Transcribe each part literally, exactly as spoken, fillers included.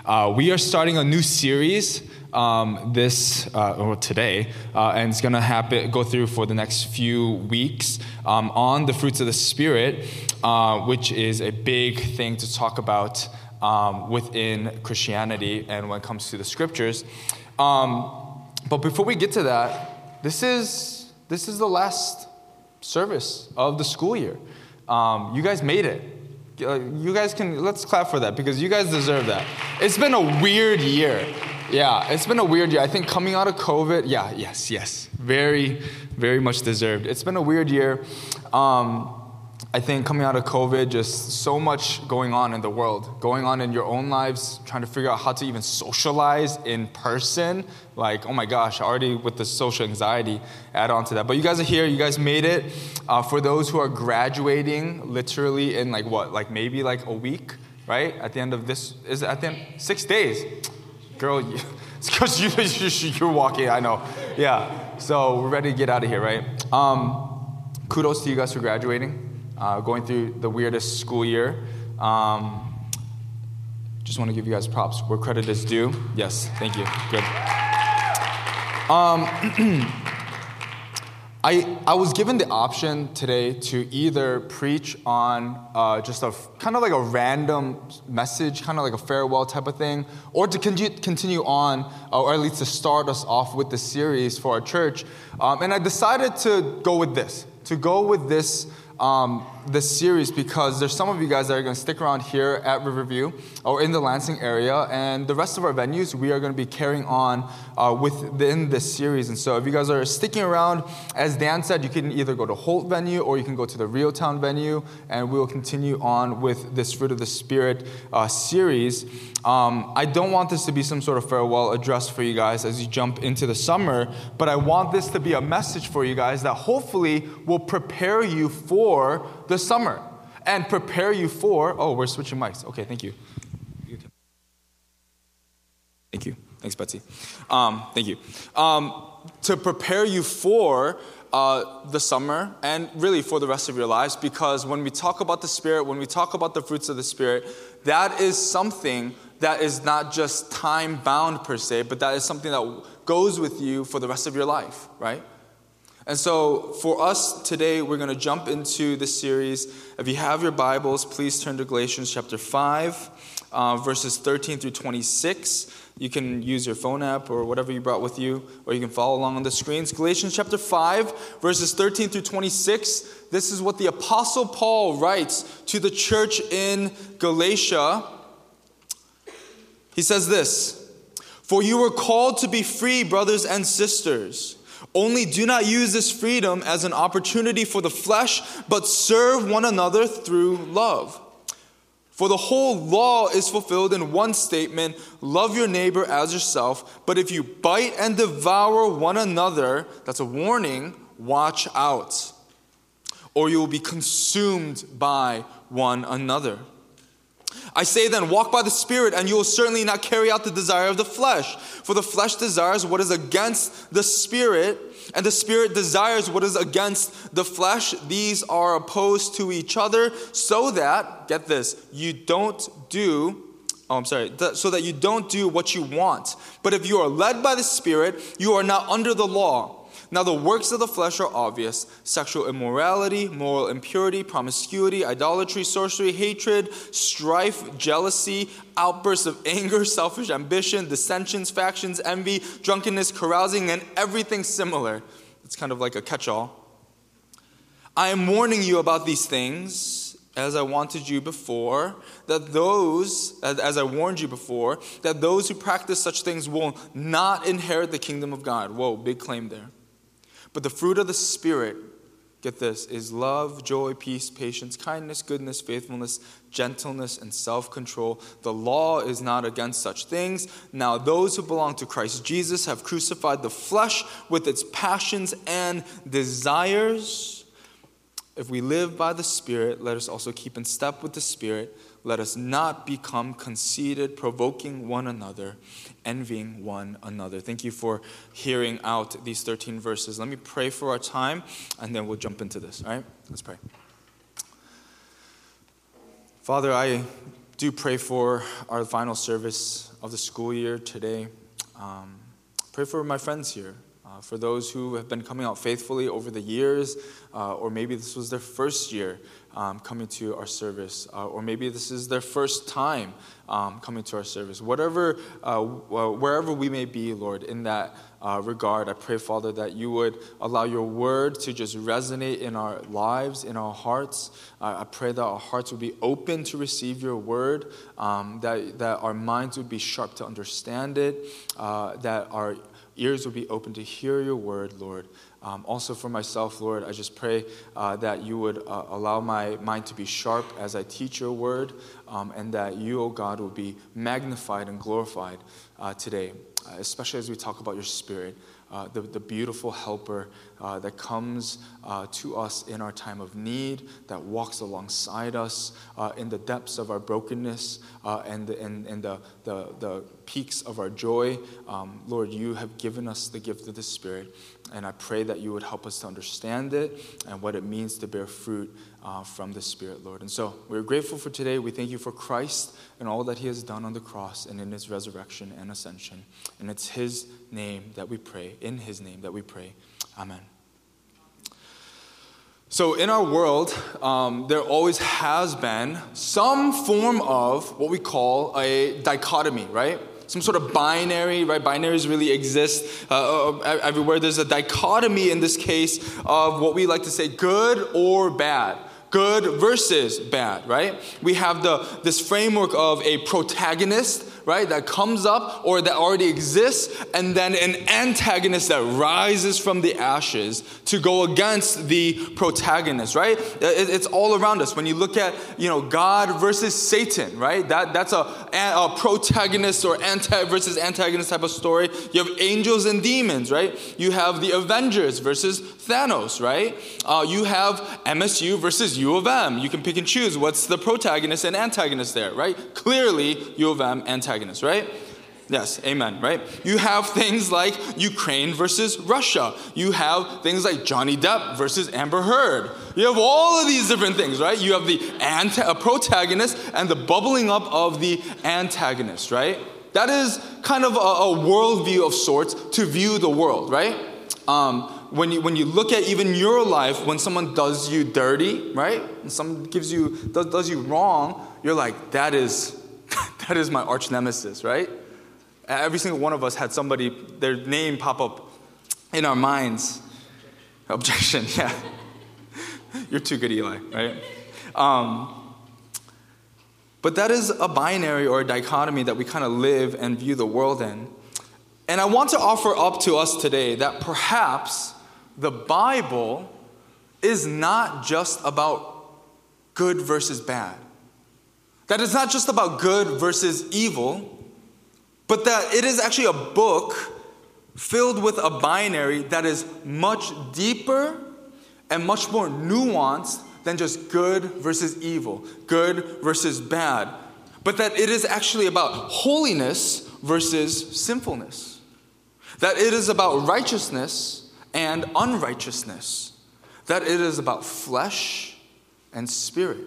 Uh, we are starting a new series um, this uh, or today, uh, and it's going to happen go through for the next few weeks um, on the fruits of the Spirit, uh, which is a big thing to talk about um, within Christianity and when it comes to the scriptures. Um, but before we get to that, this is this is the last service of the school year. Um, you guys made it. Uh, you guys can, let's clap for that because you guys deserve that. It's been a weird year. Yeah, it's been a weird year. I think coming out of COVID, yeah, yes, yes. Very, very much deserved. It's been a weird year. Um, I think coming out of COVID, just so much going on in the world, going on in your own lives, trying to figure out how to even socialize in person. Like, oh my gosh, already with the social anxiety, add on to that. But you guys are here, you guys made it. Uh, for those who are graduating literally in like what, like maybe like a week, right? At the end of this, is it at the end? Six days. Girl, you, it's because you, you, you're walking, I know. Yeah, so we're ready to get out of here, right? Um, kudos to you guys for graduating. Uh, going through the weirdest school year. Um, just want to give you guys props where credit is due. Yes, thank you. Good. Um, I I was given the option today to either preach on uh, just a kind of like a random message, kind of like a farewell type of thing, or to continue continue on, uh, or at least to start us off with the series for our church. Um, and I decided to go with this. To go with this. Um, this series because there's some of you guys that are going to stick around here at Riverview or in the Lansing area, and the rest of our venues we are going to be carrying on uh, within this series. And so if you guys are sticking around, as Dan said, you can either go to Holt venue or you can go to the Rio Town venue, and we will continue on with this Fruit of the Spirit uh, series. Um, I don't want this to be some sort of farewell address for you guys as you jump into the summer, but I want this to be a message for you guys that hopefully will prepare you for the summer and prepare you for, oh, we're switching mics. Okay, thank you. Thank you. Thanks, Betsy. Um, thank you. Um, to prepare you for uh, the summer and really for the rest of your lives, because when we talk about the Spirit, when we talk about the fruits of the Spirit, that is something that is not just time-bound per se, but that is something that goes with you for the rest of your life, right? And so for us today, we're going to jump into this series. If you have your Bibles, please turn to Galatians chapter five, uh, verses thirteen through twenty-six. You can use your phone app or whatever you brought with you, or you can follow along on the screens. Galatians chapter five, verses thirteen through twenty-six. This is what the Apostle Paul writes to the church in Galatia. He says this, "For you were called to be free, brothers and sisters. Only do not use this freedom as an opportunity for the flesh, but serve one another through love. For the whole law is fulfilled in one statement, love your neighbor as yourself. But if you bite and devour one another," that's a warning, "watch out, or you will be consumed by one another. I say then, walk by the Spirit, and you will certainly not carry out the desire of the flesh. For the flesh desires what is against the Spirit, and the Spirit desires what is against the flesh. These are opposed to each other, so that," get this, "you don't do, oh, I'm sorry, th- so that you don't do what you want. But if you are led by the Spirit, you are not under the law. Now the works of the flesh are obvious: sexual immorality, moral impurity, promiscuity, idolatry, sorcery, hatred, strife, jealousy, outbursts of anger, selfish ambition, dissensions, factions, envy, drunkenness, carousing, and everything similar." It's kind of like a catch-all. "I am warning you about these things, as I wanted you before, that those, as I warned you before, that those who practice such things will not inherit the kingdom of God." Whoa, big claim there. "But the fruit of the Spirit," get this, "is love, joy, peace, patience, kindness, goodness, faithfulness, gentleness, and self-control. The law is not against such things. Now those who belong to Christ Jesus have crucified the flesh with its passions and desires. If we live by the Spirit, let us also keep in step with the Spirit. Let us not become conceited, provoking one another, envying one another." Thank you for hearing out these thirteen verses. Let me pray for our time, and then we'll jump into this. All right? Let's pray. Father, I do pray for our final service of the school year today. Um, pray for my friends here, uh, for those who have been coming out faithfully over the years, uh, or maybe this was their first year um, coming to our service, uh, or maybe this is their first time um, coming to our service. Whatever, uh, wherever we may be, Lord, in that Uh, regard, I pray, Father, that you would allow your word to just resonate in our lives, in our hearts. Uh, I pray that our hearts would be open to receive your word, um, that, that our minds would be sharp to understand it, uh, that our ears would be open to hear your word, Lord. Um, also for myself, Lord, I just pray uh, that you would uh, allow my mind to be sharp as I teach your word, um, and that you, oh God, will be magnified and glorified uh, today. Uh, especially as we talk about your Spirit, uh, the, the beautiful helper uh, that comes uh, to us in our time of need, that walks alongside us uh, in the depths of our brokenness uh, and, the, and, and the, the, the peaks of our joy. Um, Lord, you have given us the gift of the Spirit, and I pray that you would help us to understand it and what it means to bear fruit uh, from the Spirit, Lord. And so we're grateful for today. We thank you for Christ and all that he has done on the cross and in his resurrection and ascension. And it's his name that we pray, in his name that we pray. Amen. So in our world, um, there always has been some form of what we call a dichotomy, right? Some sort of binary, right? Binaries really exist uh, everywhere. There's a dichotomy in this case of what we like to say good or bad. Good versus bad, right? We have the this framework of a protagonist, right, that comes up or that already exists, and then an antagonist that rises from the ashes to go against the protagonist, right? It's all around us. When you look at, you know, God versus Satan, right? That that's a, a protagonist or anti versus antagonist type of story. You have angels and demons, right? You have the Avengers versus Thanos, right? Uh, you have M S U versus U of M. You can pick and choose what's the protagonist and antagonist there, right? Clearly, U of M antagonist, right? Yes, amen, right? You have things like Ukraine versus Russia. You have things like Johnny Depp versus Amber Heard. You have all of these different things, right? You have the anta- protagonist and the bubbling up of the antagonist, right? That is kind of a, a worldview of sorts to view the world, right? Um, when you when you look at even your life, when someone does you dirty, right? And someone gives you does, does you wrong, you're like, that is that is my arch nemesis, right? Every single one of us had somebody, their name pop up in our minds. Objection, yeah. You're too good, Eli, right? Um, but that is a binary or a dichotomy that we kind of live and view the world in. And I want to offer up to us today that perhaps the Bible is not just about good versus bad. That it's not just about good versus evil, but that it is actually a book filled with a binary that is much deeper and much more nuanced than just good versus evil, good versus bad. But that it is actually about holiness versus sinfulness. That it is about righteousness and unrighteousness. That it is about flesh and spirit.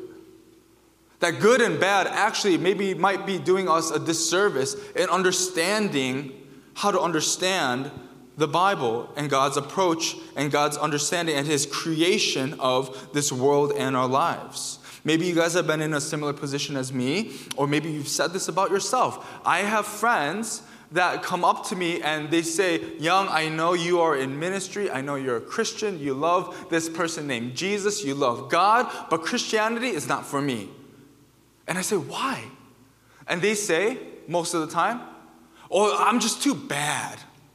That good and bad actually maybe might be doing us a disservice in understanding how to understand the Bible and God's approach and God's understanding and his creation of this world and our lives. Maybe you guys have been in a similar position as me, or maybe you've said this about yourself. I have friends that come up to me and they say, Young, I know you are in ministry. I know you're a Christian. You love this person named Jesus. You love God. But Christianity is not for me. And I say, why? And they say, most of the time, oh, I'm just too bad.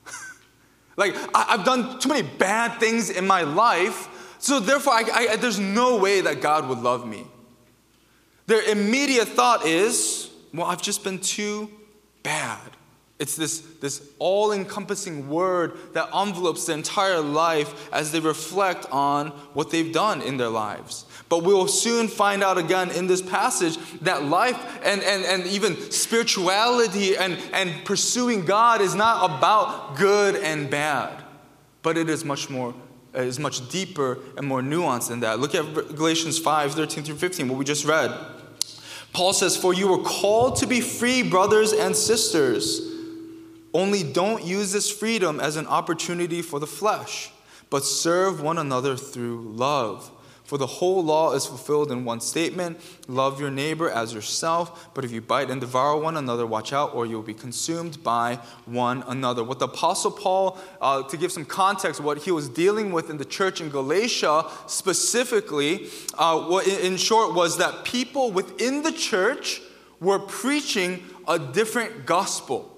Like, I, I've done too many bad things in my life, so therefore I, I, there's no way that God would love me. Their immediate thought is, well, I've just been too bad. It's this, this all-encompassing word that envelopes their entire life as they reflect on what they've done in their lives. But we will soon find out again in this passage that life and, and, and even spirituality and, and pursuing God is not about good and bad, but it is much more, is much deeper and more nuanced than that. Look at Galatians five, thirteen through fifteen, what we just read. Paul says, for you were called to be free, brothers and sisters. Only don't use this freedom as an opportunity for the flesh, but serve one another through love. For the whole law is fulfilled in one statement, love your neighbor as yourself. But if you bite and devour one another, watch out, or you'll be consumed by one another. What the Apostle Paul, uh, to give some context, what he was dealing with in the church in Galatia specifically, uh, what, in short, was that people within the church were preaching a different gospel.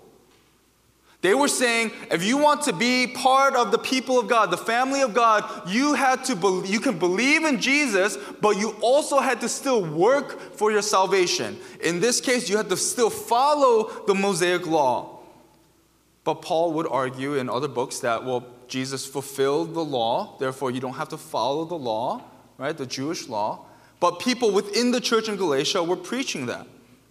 They were saying, if you want to be part of the people of God, the family of God, you had to be, you can believe in Jesus, but you also had to still work for your salvation. In this case, you had to still follow the Mosaic law. But Paul would argue in other books that, well, Jesus fulfilled the law, therefore you don't have to follow the law, right, the Jewish law. But people within the church in Galatia were preaching that.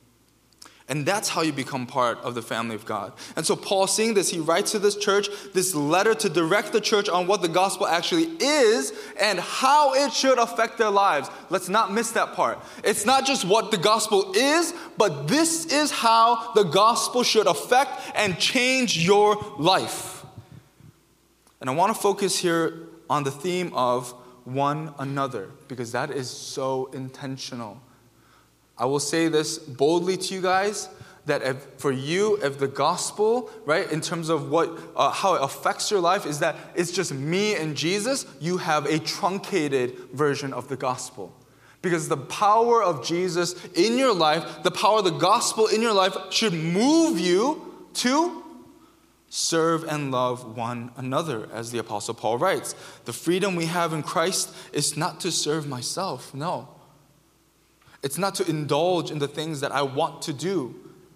And that's how you become part of the family of God. And so Paul, seeing this, he writes to this church this letter to direct the church on what the gospel actually is and how it should affect their lives. Let's not miss that part. It's not just what the gospel is, but this is how the gospel should affect and change your life. And I want to focus here on the theme of one another, because that is so intentional. I will say this boldly to you guys, that if, for you, if the gospel, right, in terms of what, uh, how it affects your life, is that it's just me and Jesus, you have a truncated version of the gospel. Because the power of Jesus in your life, the power of the gospel in your life should move you to serve and love one another, as the Apostle Paul writes. The freedom we have in Christ is not to serve myself, no. It's not to indulge in the things that I want to do,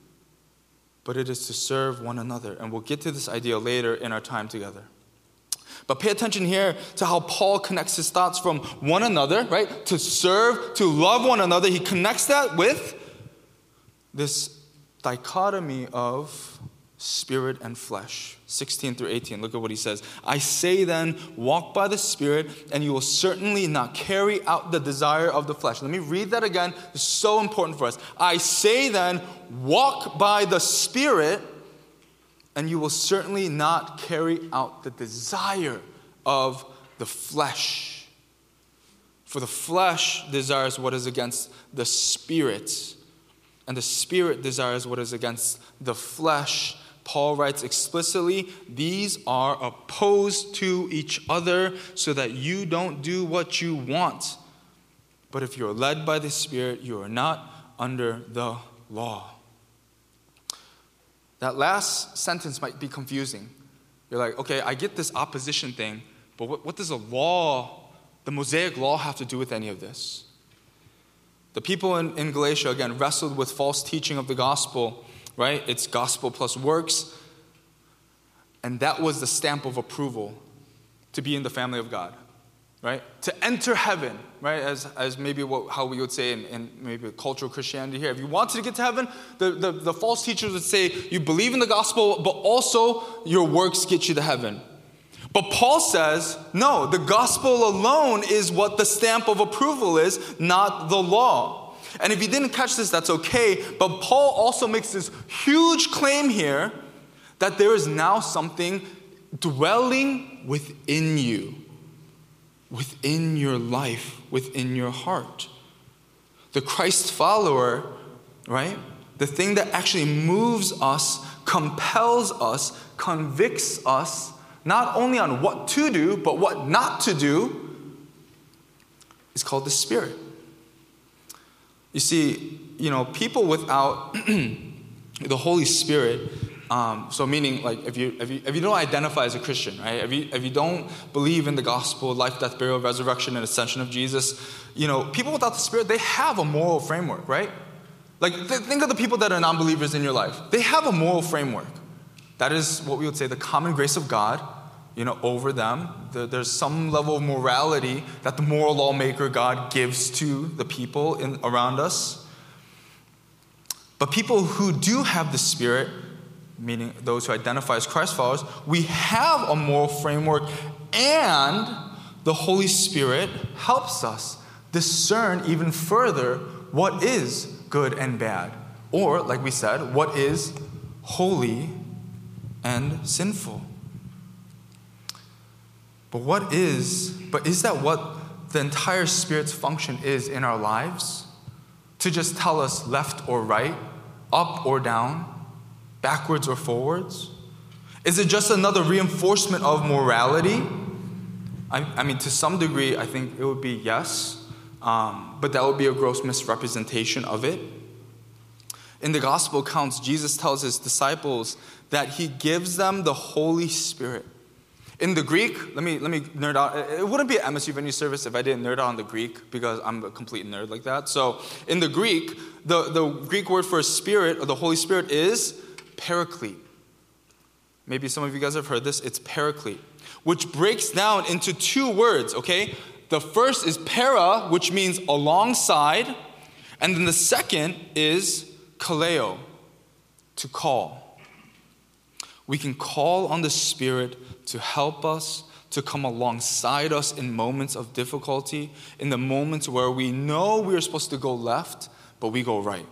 but it is to serve one another. And we'll get to this idea later in our time together. But pay attention here to how Paul connects his thoughts from one another, right? To serve, to love one another. He connects that with this dichotomy of spirit and flesh. sixteen through eighteen, look at what he says. I say then, walk by the Spirit, and you will certainly not carry out the desire of the flesh. Let me read that again. It's so important for us. I say then, walk by the Spirit, and you will certainly not carry out the desire of the flesh. For the flesh desires what is against the Spirit, and the Spirit desires what is against the flesh. Paul writes explicitly, these are opposed to each other so that you don't do what you want. But if you're led by the Spirit, you are not under the law. That last sentence might be confusing. You're like, okay, I get this opposition thing, but what, what does the law, the Mosaic law, have to do with any of this? The people in, in Galatia, again, wrestled with false teaching of the gospel, right? It's gospel plus works. And that was the stamp of approval to be in the family of God, right? To enter heaven, right? As, as maybe what, how we would say in, in maybe cultural Christianity here. If you wanted to get to heaven, the, the, the false teachers would say you believe in the gospel, but also your works get you to heaven. But Paul says, no, the gospel alone is what the stamp of approval is, not the law. And if you didn't catch this, that's okay. But Paul also makes this huge claim here that there is now something dwelling within you, within your life, within your heart. The Christ follower, right? The thing that actually moves us, compels us, convicts us, not only on what to do, but what not to do, is called the Spirit. You see, you know, people without the Holy Spirit, um, so meaning like if you, if you if you don't identify as a Christian, right? If you if you don't believe in the gospel, life, death, burial, resurrection, and ascension of Jesus, you know, people without the Spirit, they have a moral framework, right? Like th- think of the people that are non-believers in your life. They have a moral framework. That is what we would say the common grace of God, you know, over them. The, there's some level of morality that the moral lawmaker God gives to the people in, around us. But people who do have the Spirit, meaning those who identify as Christ followers, we have a moral framework, and the Holy Spirit helps us discern even further what is good and bad. Or, like we said, what is holy and sinful. But what is, but is that what the entire Spirit's function is in our lives? To just tell us left or right, up or down, backwards or forwards? Is it just another reinforcement of morality? I, I mean, to some degree, I think it would be yes, um, but that would be a gross misrepresentation of it. In the gospel accounts, Jesus tells his disciples that he gives them the Holy Spirit. In the Greek, let me let me nerd out. It wouldn't be an M S U venue service if I didn't nerd out on the Greek, because I'm a complete nerd like that. So in the Greek, the, the Greek word for spirit, or the Holy Spirit, is paraclete. Maybe some of you guys have heard this. It's paraclete, which breaks down into two words, okay? The first is para, which means alongside, and then the second is kaleo, to call. We can call on the Spirit to help us, to come alongside us in moments of difficulty, in the moments where we know we're supposed to go left, but we go right.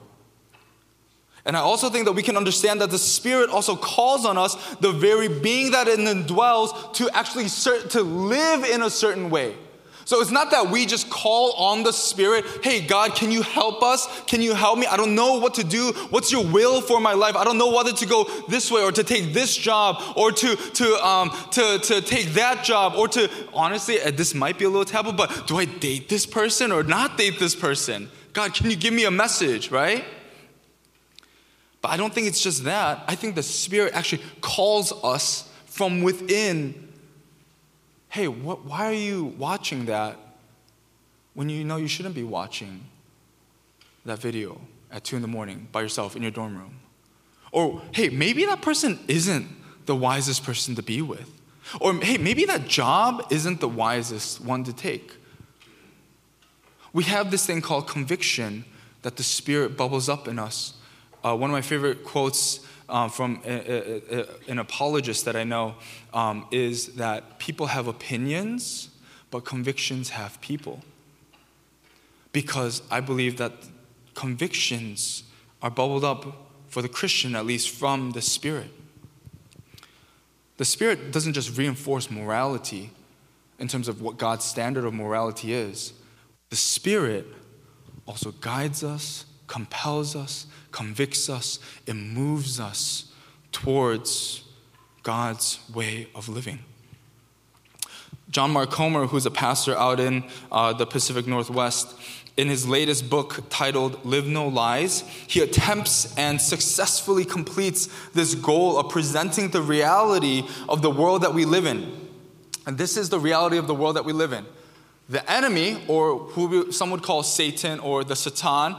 And I also think that we can understand that the Spirit also calls on us, the very being that it indwells, to actually cert- to live in a certain way. So it's not that we just call on the Spirit, hey, God, can you help us? Can you help me? I don't know what to do. What's your will for my life? I don't know whether to go this way or to take this job or to, to, um, to, to take that job or to, honestly, this might be a little taboo, but do I date this person or not date this person? God, can you give me a message, right? But I don't think it's just that. I think the Spirit actually calls us from within. Hey, what, why are you watching that when you know you shouldn't be watching that video at two in the morning by yourself in your dorm room? Or, hey, maybe that person isn't the wisest person to be with. Or, hey, maybe that job isn't the wisest one to take. We have this thing called conviction that the Spirit bubbles up in us. Uh, one of my favorite quotes Uh, from a, a, a, an apologist that I know um, is that people have opinions, but convictions have people. Because I believe that convictions are bubbled up, for the Christian at least, from the Spirit. The Spirit doesn't just reinforce morality in terms of what God's standard of morality is. The Spirit also guides us, compels us, convicts us, it moves us towards God's way of living. John Mark Comer, who's a pastor out in uh, the Pacific Northwest, in his latest book titled Live No Lies, he attempts and successfully completes this goal of presenting the reality of the world that we live in. And this is the reality of the world that we live in. The enemy, or who some would call Satan or the Satan,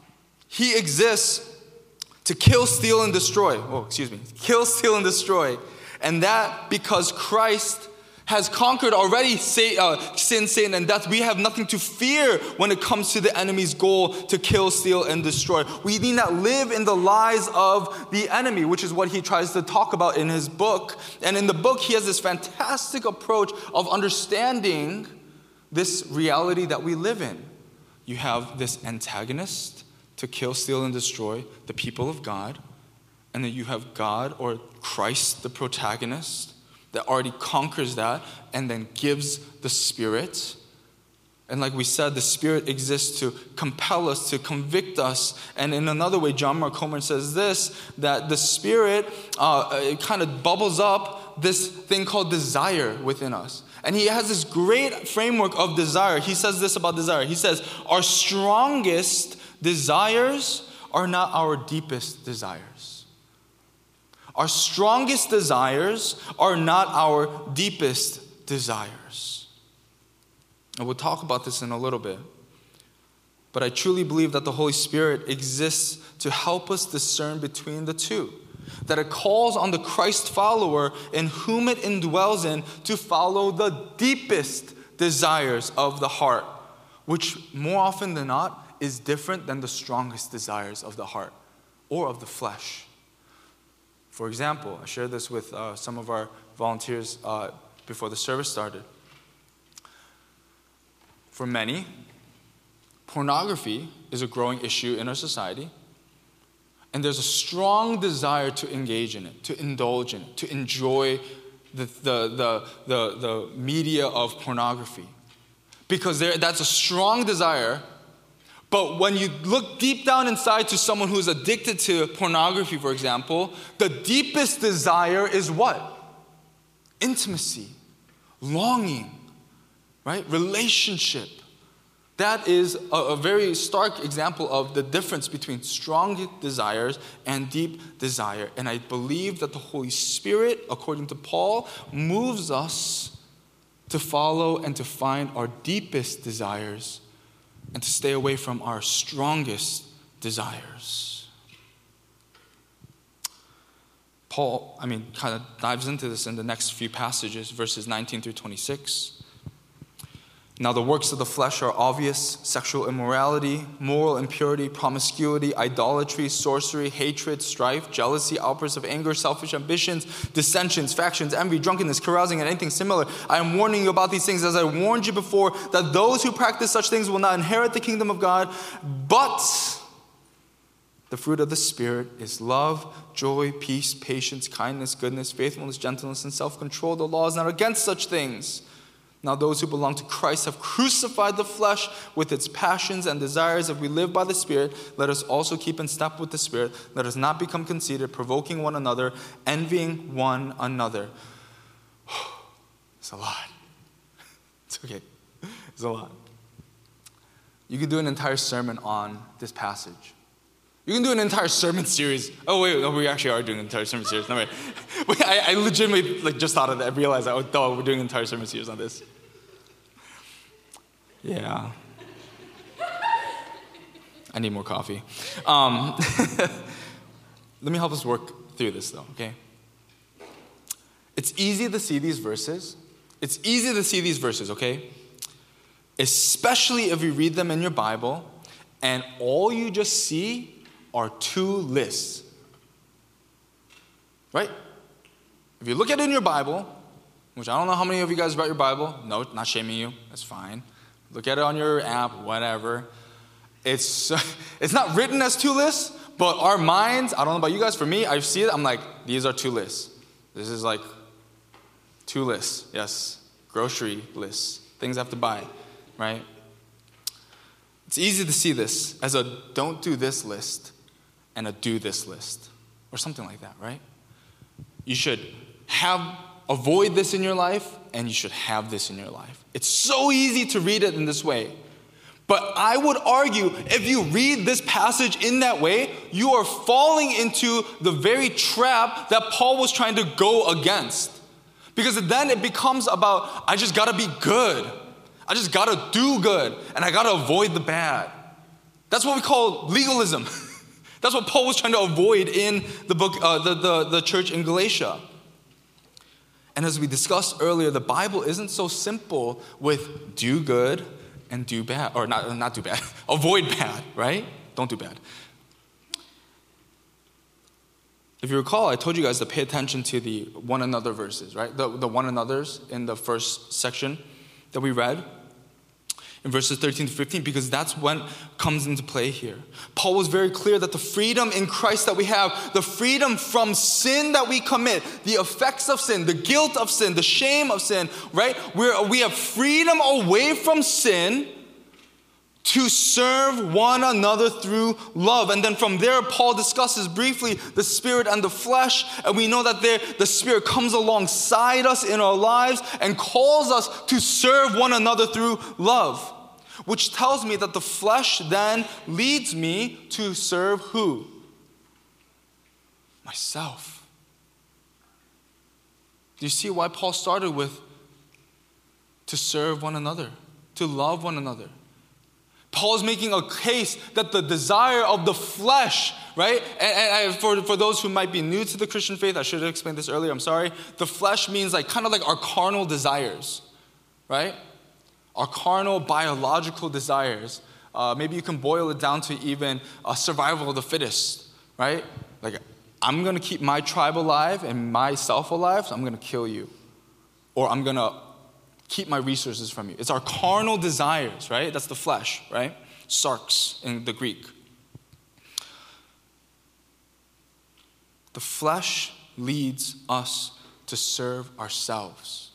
he exists to kill, steal, and destroy. Oh, excuse me. Kill, steal, and destroy. And that because Christ has conquered already sin, Satan, and death. We have nothing to fear when it comes to the enemy's goal to kill, steal, and destroy. We need not live in the lies of the enemy, which is what he tries to talk about in his book. And in the book, he has this fantastic approach of understanding this reality that we live in. You have this antagonist to kill, steal, and destroy the people of God. And then you have God, or Christ, the protagonist, that already conquers that and then gives the Spirit. And like we said, the Spirit exists to compel us, to convict us. And in another way, John Mark Comer says this, that the Spirit, uh, it kind of bubbles up this thing called desire within us. And he has this great framework of desire. He says this about desire. He says, our strongest desires are not our deepest desires. Our strongest desires are not our deepest desires. And we'll talk about this in a little bit. But I truly believe that the Holy Spirit exists to help us discern between the two. That it calls on the Christ follower in whom it indwells in to follow the deepest desires of the heart, which more often than not is different than the strongest desires of the heart or of the flesh. For example, I shared this with uh, some of our volunteers uh, before the service started. For many, pornography is a growing issue in our society. And there's a strong desire to engage in it, to indulge in it, to enjoy the, the, the, the, the media of pornography. Because there, that's a strong desire. But when you look deep down inside to someone who's addicted to pornography, for example, the deepest desire is what? Intimacy, longing, right? Relationship. That is a, a very stark example of the difference between strong desires and deep desire. And I believe that the Holy Spirit, according to Paul, moves us to follow and to find our deepest desires and to stay away from our strongest desires. Paul, I mean, kind of dives into this in the next few passages, verses nineteen through twenty-six. Now the works of the flesh are obvious: sexual immorality, moral impurity, promiscuity, idolatry, sorcery, hatred, strife, jealousy, outbursts of anger, selfish ambitions, dissensions, factions, envy, drunkenness, carousing, and anything similar. I am warning you about these things, as I warned you before, that those who practice such things will not inherit the kingdom of God. But the fruit of the Spirit is love, joy, peace, patience, kindness, goodness, faithfulness, gentleness, and self-control. The law is not against such things. Now those who belong to Christ have crucified the flesh with its passions and desires. If we live by the Spirit, let us also keep in step with the Spirit. Let us not become conceited, provoking one another, envying one another. It's a lot. It's okay. It's a lot. You could do an entire sermon on this passage. You can do an entire sermon series. Oh, wait, no, we actually are doing an entire sermon series. No, wait. wait I, I legitimately like, just thought of that. I realized, oh, duh, we're doing an entire sermon series on this. Yeah. I need more coffee. Um, let me help us work through this, though, okay? It's easy to see these verses. It's easy to see these verses, okay? Especially if you read them in your Bible, and all you just see are two lists. Right? If you look at it in your Bible, which I don't know how many of you guys read your Bible. No, not shaming you. That's fine. Look at it on your app, whatever. It's it's not written as two lists, but our minds, I don't know about you guys, for me, I see it, I'm like, these are two lists. This is like two lists. Yes, grocery lists, things I have to buy, right? It's easy to see this as a don't do this list and a do this list, or something like that, right? You should have, avoid this in your life, and you should have this in your life. It's so easy to read it in this way. But I would argue, if you read this passage in that way, you are falling into the very trap that Paul was trying to go against. Because then it becomes about, I just gotta be good. I just gotta do good, and I gotta avoid the bad. That's what we call legalism. That's what Paul was trying to avoid in the book, uh, the, the, the church in Galatia. And as we discussed earlier, the Bible isn't so simple with do good and do bad, or not, not do bad, avoid bad, right? Don't do bad. If you recall, I told you guys to pay attention to the one another verses, right? The, the one another's in the first section that we read. In verses thirteen to fifteen, because that's when comes into play here. Paul was very clear that the freedom in Christ that we have, the freedom from sin that we commit, the effects of sin, the guilt of sin, the shame of sin, right? We're, we have freedom away from sin to serve one another through love. And then from there, Paul discusses briefly the spirit and the flesh. And we know that there, the spirit comes alongside us in our lives and calls us to serve one another through love. Which tells me that the flesh then leads me to serve who? Myself. Do you see why Paul started with to serve one another, to love one another? Paul is making a case that the desire of the flesh, right? And, and for, for those who might be new to the Christian faith, I should have explained this earlier, I'm sorry. The flesh means like kind of like our carnal desires, right? Our carnal biological desires. Uh, maybe you can boil it down to even a survival of the fittest, right? Like, I'm going to keep my tribe alive and myself alive, so I'm going to kill you. Or I'm going to keep my resources from you. It's our carnal desires, right? That's the flesh, right? sarx in the Greek. The flesh leads us to serve ourselves.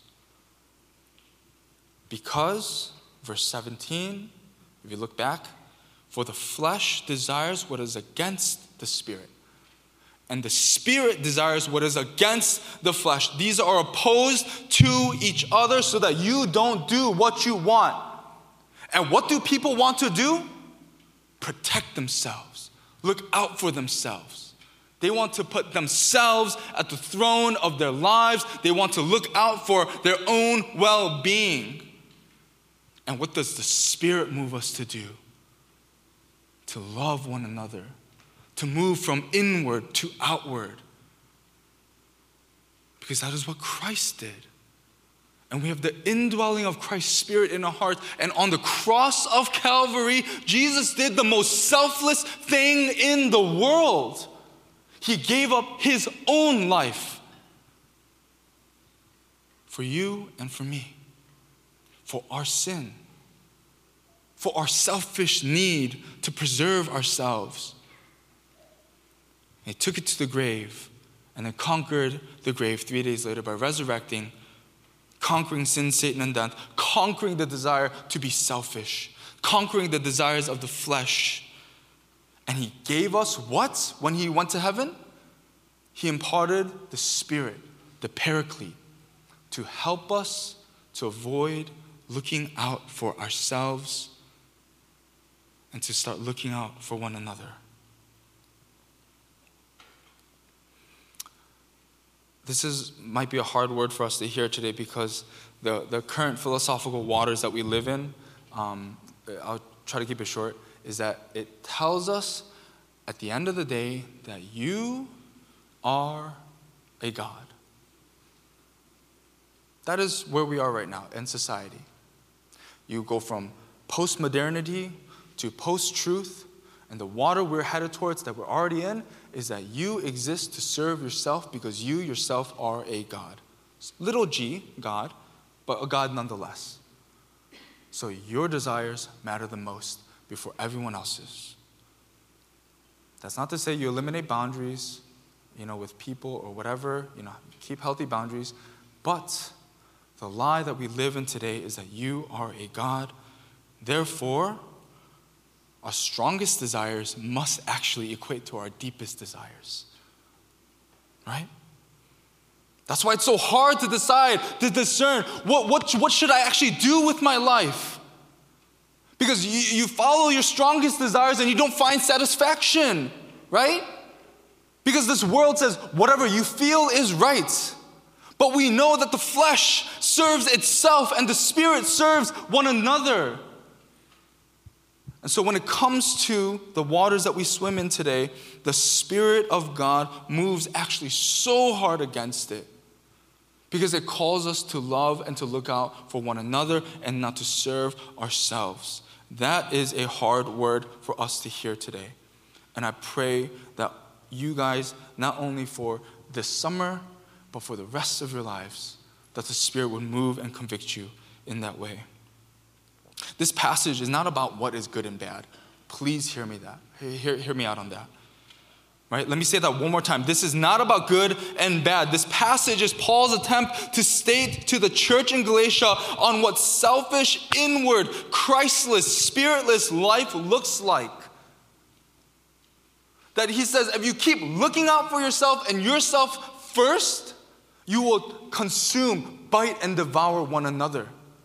Because, verse seventeen, if you look back, for the flesh desires what is against the spirit, and the spirit desires what is against the flesh. These are opposed to each other so that you don't do what you want. And what do people want to do? Protect themselves. Look out for themselves. They want to put themselves at the throne of their lives. They want to look out for their own well-being. And what does the Spirit move us to do? To love one another. To move from inward to outward. Because that is what Christ did. And we have the indwelling of Christ's Spirit in our hearts. And on the cross of Calvary, Jesus did the most selfless thing in the world. He gave up his own life for you and for me, for our sin, for our selfish need to preserve ourselves. He took it to the grave and then conquered the grave three days later by resurrecting, conquering sin, Satan, and death, conquering the desire to be selfish, conquering the desires of the flesh. And he gave us what when he went to heaven? He imparted the Spirit, the Paraclete, to help us to avoid looking out for ourselves and to start looking out for one another. This is might be a hard word for us to hear today because the, the current philosophical waters that we live in, um, I'll try to keep it short, is that it tells us at the end of the day that you are a God. That is where we are right now in society. You go from post-modernity to post-truth, and the water we're headed towards that we're already in is that you exist to serve yourself because you yourself are a God. Little g, God, but a God nonetheless. So your desires matter the most before everyone else's. That's not to say you eliminate boundaries, you know, with people or whatever, you know, keep healthy boundaries. But the lie that we live in today is that you are a God. Therefore, our strongest desires must actually equate to our deepest desires. Right? That's why it's so hard to decide, to discern, what, what, what should I actually do with my life? Because you, you follow your strongest desires and you don't find satisfaction, right? Because this world says whatever you feel is right. But we know that the flesh serves itself and the Spirit serves one another. And so when it comes to the waters that we swim in today, the Spirit of God moves actually so hard against it. Because it calls us to love and to look out for one another and not to serve ourselves. That is a hard word for us to hear today. And I pray that you guys, not only for this summer, but for the rest of your lives, that the Spirit would move and convict you in that way. This passage is not about what is good and bad. Please hear me that. Hear, hear me out on that. Right? Let me say that one more time. This is not about good and bad. This passage is Paul's attempt to state to the church in Galatia on what selfish, inward, Christless, spiritless life looks like. That he says, if you keep looking out for yourself and yourself first, you will consume, bite, and devour one another.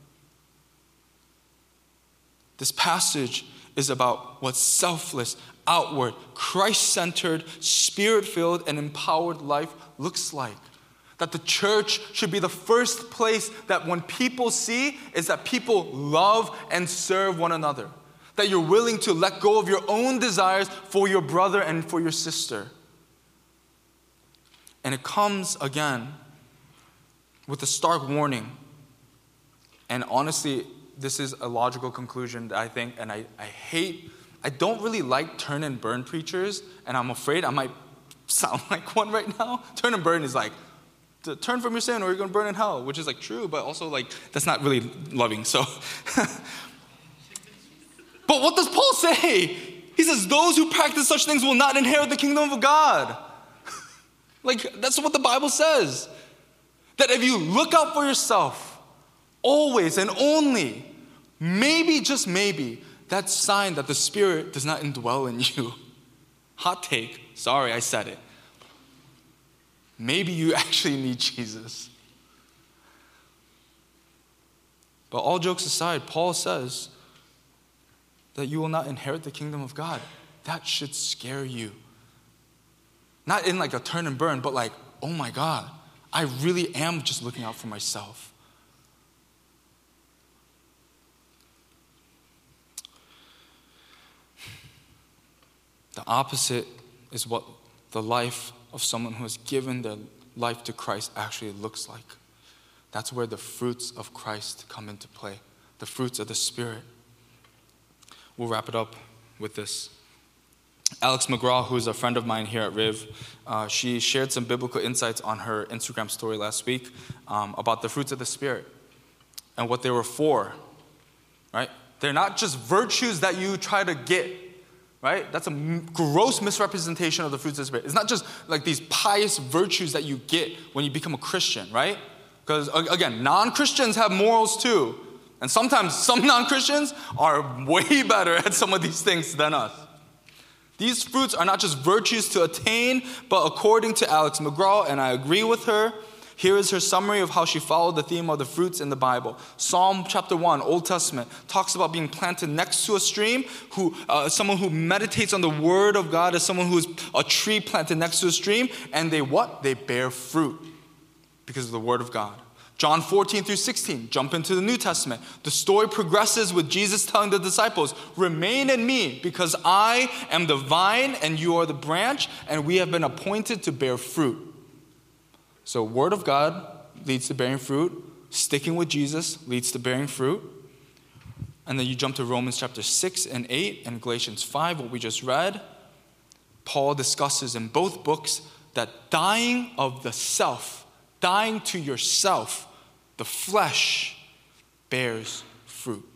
This passage is about what selfless, outward, Christ-centered, Spirit-filled, and empowered life looks like. That the church should be the first place that when people see is that people love and serve one another. That you're willing to let go of your own desires for your brother and for your sister. And it comes again with a stark warning. And honestly, this is a logical conclusion that I think, and I, I hate, I don't really like turn and burn preachers, and I'm afraid I might sound like one right now. Turn and burn is like, turn from your sin or you're going to burn in hell, which is like true, but also like, that's not really loving, so. But what does Paul say? He says, those who practice such things will not inherit the kingdom of God. Like, that's what the Bible says. That if you look out for yourself, always and only, maybe, just maybe, that's a sign that the Spirit does not indwell in you. Hot take. Sorry, I said it. Maybe you actually need Jesus. But all jokes aside, Paul says that you will not inherit the kingdom of God. That should scare you. Not in like a turn and burn, but like, oh my God, I really am just looking out for myself. The opposite is what the life of someone who has given their life to Christ actually looks like. That's where the fruits of Christ come into play, the fruits of the Spirit. We'll wrap it up with this. Alex McGraw, who's a friend of mine here at Riv, uh, she shared some biblical insights on her Instagram story last week um, about the fruits of the Spirit and what they were for, right? They're not just virtues that you try to get, right? That's a m- gross misrepresentation of the fruits of the Spirit. It's not just like these pious virtues that you get when you become a Christian, right? Because, again, non-Christians have morals too. And sometimes some non-Christians are way better at some of these things than us. These fruits are not just virtues to attain, but according to Alex McGraw, and I agree with her, here is her summary of how she followed the theme of the fruits in the Bible. Psalm chapter one, Old Testament, talks about being planted next to a stream. Who, uh, someone who meditates on the word of God is someone who is a tree planted next to a stream. And they what? They bear fruit because of the word of God. John fourteen through sixteen, jump into the New Testament. The story progresses with Jesus telling the disciples, remain in me because I am the vine and you are the branch, and we have been appointed to bear fruit. So word of God leads to bearing fruit. Sticking with Jesus leads to bearing fruit. And then you jump to Romans chapter six and eight and Galatians five, what we just read. Paul discusses in both books that dying of the self, dying to yourself, the flesh, bears fruit.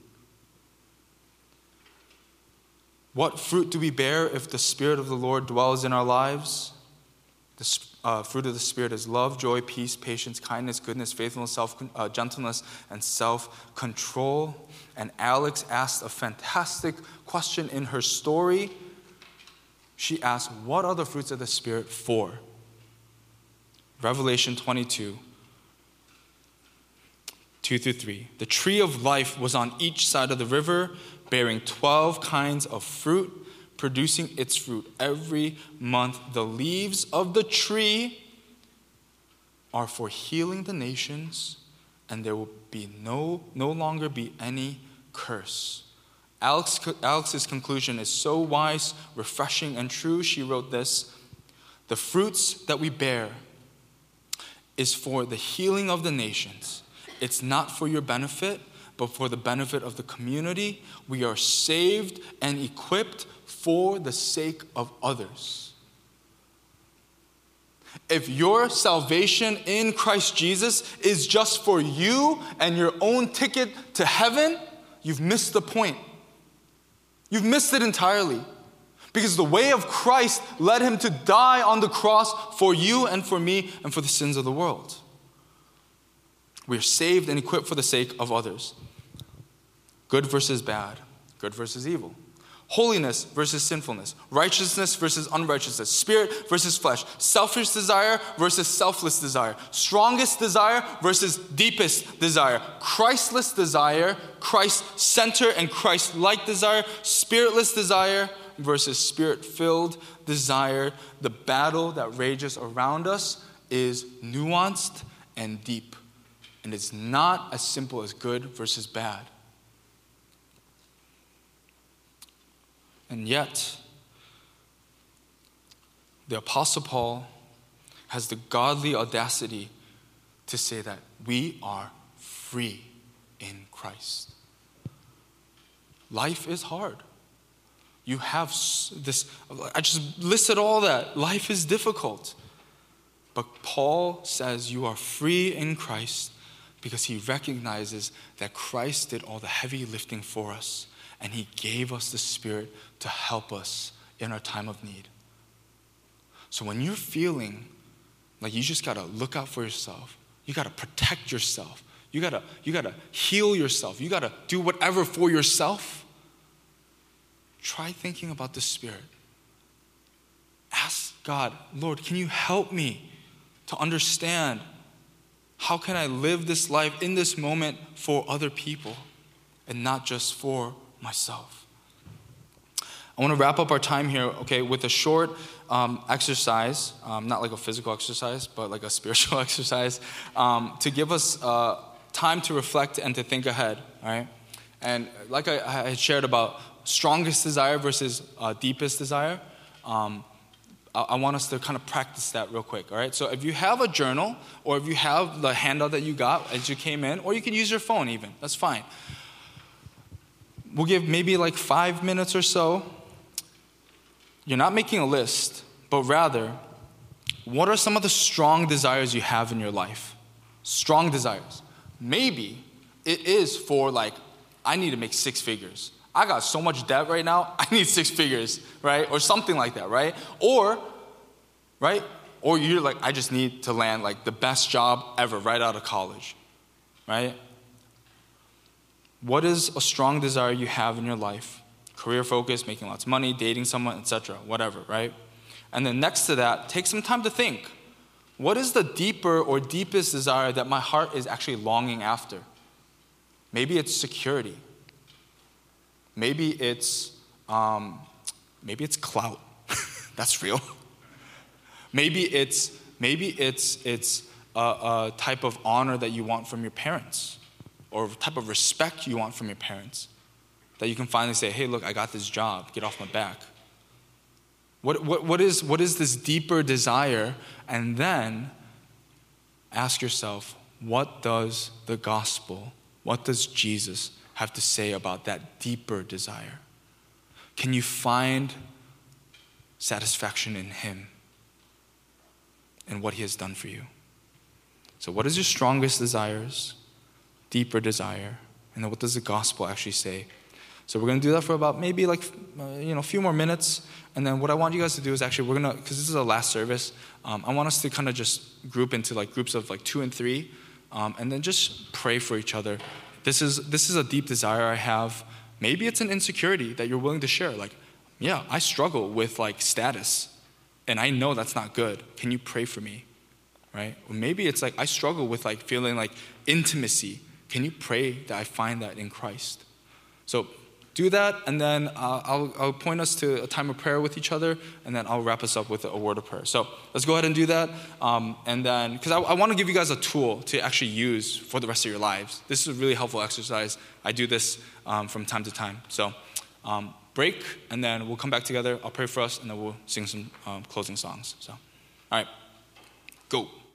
What fruit do we bear if the Spirit of the Lord dwells in our lives? The uh, fruit of the Spirit is love, joy, peace, patience, kindness, goodness, faithfulness, self, uh, gentleness, and self-control. And Alex asked a fantastic question in her story. She asked, what are the fruits of the Spirit for? Revelation twenty-two, two through three. The tree of life was on each side of the river, bearing twelve kinds of fruit, producing its fruit every month. The leaves of the tree are for healing the nations, and there will be no, no longer be any curse. Alex, Alex's conclusion is so wise, refreshing, and true. She wrote this: the fruits that we bear is for the healing of the nations. It's not for your benefit, but for the benefit of the community. We are saved and equipped for the sake of others. If your salvation in Christ Jesus is just for you and your own ticket to heaven, you've missed the point. You've missed it entirely. Because the way of Christ led him to die on the cross for you and for me and for the sins of the world. We are saved and equipped for the sake of others. Good versus bad. Good versus evil. Holiness versus sinfulness. Righteousness versus unrighteousness. Spirit versus flesh. Selfish desire versus selfless desire. Strongest desire versus deepest desire. Christless desire, Christ-centered and Christ-like desire. Spiritless desire versus spirit-filled desire. The battle that rages around us is nuanced and deep. And it's not as simple as good versus bad. And yet, the Apostle Paul has the godly audacity to say that we are free in Christ. Life is hard. You have this, I just listed all that. Life is difficult. But Paul says you are free in Christ because he recognizes that Christ did all the heavy lifting for us. and he gave us the Spirit to help us in our time of need. So when you're feeling like you just gotta look out for yourself, you gotta protect yourself, you gotta, you gotta heal yourself, you gotta do whatever for yourself, try thinking about the Spirit. Ask God, Lord, can you help me to understand how can I live this life in this moment for other people and not just for myself? I want to wrap up our time here, okay, with a short um, exercise, um, not like a physical exercise, but like a spiritual exercise, um, to give us uh, time to reflect and to think ahead, all right? And like I, I had shared about strongest desire versus uh, deepest desire, um, I, I want us to kind of practice that real quick, all right? So if you have a journal, or if you have the handout that you got as you came in, or you can use your phone even, that's fine. We'll give maybe like five minutes or so. You're not making a list, but rather, what are some of the strong desires you have in your life? Strong desires. Maybe it is for like, I need to make six figures. I got so much debt right now, I need six figures, right? Or something like that, right? Or, right? Or you're like, I just need to land like the best job ever right out of college, right? What is a strong desire you have in your life? Career focus, making lots of money, dating someone, et cetera, whatever, right? And then next to that, take some time to think. What is the deeper or deepest desire that my heart is actually longing after? Maybe it's security. Maybe it's um, maybe it's clout. That's real. Maybe it's maybe it's it's a, a type of honor that you want from your parents, or a type of respect you want from your parents. That you can finally say, hey, look, I got this job. Get off my back. What, what, what, is, what is this deeper desire? And then ask yourself, what does the gospel, what does Jesus have to say about that deeper desire? Can you find satisfaction in him and what he has done for you? So what is your strongest desires, deeper desire? And then what does the gospel actually say? So we're going to do that for about maybe like, uh, you know, a few more minutes. And then what I want you guys to do is actually, we're going to, because this is our last service, um, I want us to kind of just group into like groups of like two and three, um, and then just pray for each other. This is, this is a deep desire I have. Maybe it's an insecurity that you're willing to share. Like, yeah, I struggle with like status, and I know that's not good. Can you pray for me, right? Or maybe it's like, I struggle with like feeling like intimacy. Can you pray that I find that in Christ? So do that, and then uh, I'll, I'll point us to a time of prayer with each other, and then I'll wrap us up with a word of prayer. So let's go ahead and do that. Um, and then, because I, I want to give you guys a tool to actually use for the rest of your lives. This is a really helpful exercise. I do this um, from time to time. So um, break, and then we'll come back together. I'll pray for us, and then we'll sing some um, closing songs. So, all right, go.